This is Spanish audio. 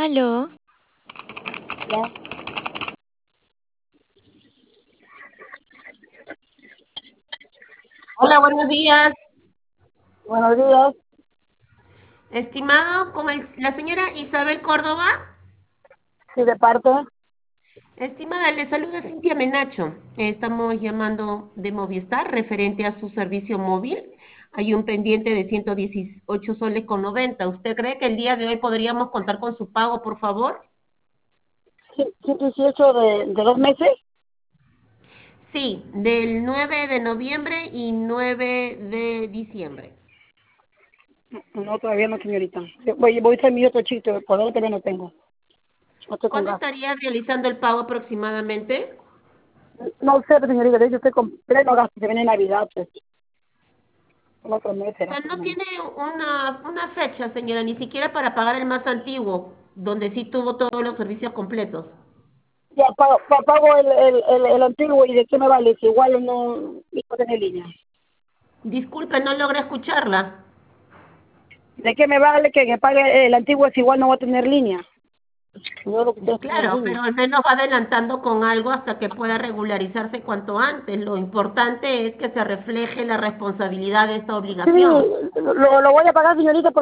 Aló, Ya. Hola, buenos días. Buenos días. Estimado, con la señora Isabel Córdoba. Sí, de parte. Estimada, le saluda Cintia Menacho. Estamos llamando de Movistar referente a su servicio móvil. Hay un pendiente de 118 soles con 90. ¿Usted cree que el día de hoy podríamos contar con su pago, por favor? 118 de 2 meses. Sí, del 9 de noviembre y 9 de diciembre. No, todavía no, señorita. Voy a hacer mi otro chiste, por ahora todavía no tengo. No estoy con ¿Cuándo gas. estaría realizando el pago aproximadamente? No sé, señorita, de hecho estoy con pleno gas, se viene Navidad, pues. El otro mes O será, sea, pues, no no. tiene una fecha, señora, ni siquiera para pagar el más antiguo, donde sí tuvo todos los servicios completos. Ya pago el antiguo y de qué me vale, si igual no tiene línea. Disculpe, no logré escucharla. ¿De qué me vale que me pague el antiguo si igual no va a tener línea? Yo lo que tengo que tener Claro, línea. pero al menos va adelantando con algo hasta que pueda regularizarse cuanto antes. Lo importante es que se refleje la responsabilidad de esta Sí, obligación. lo voy a pagar, señorita,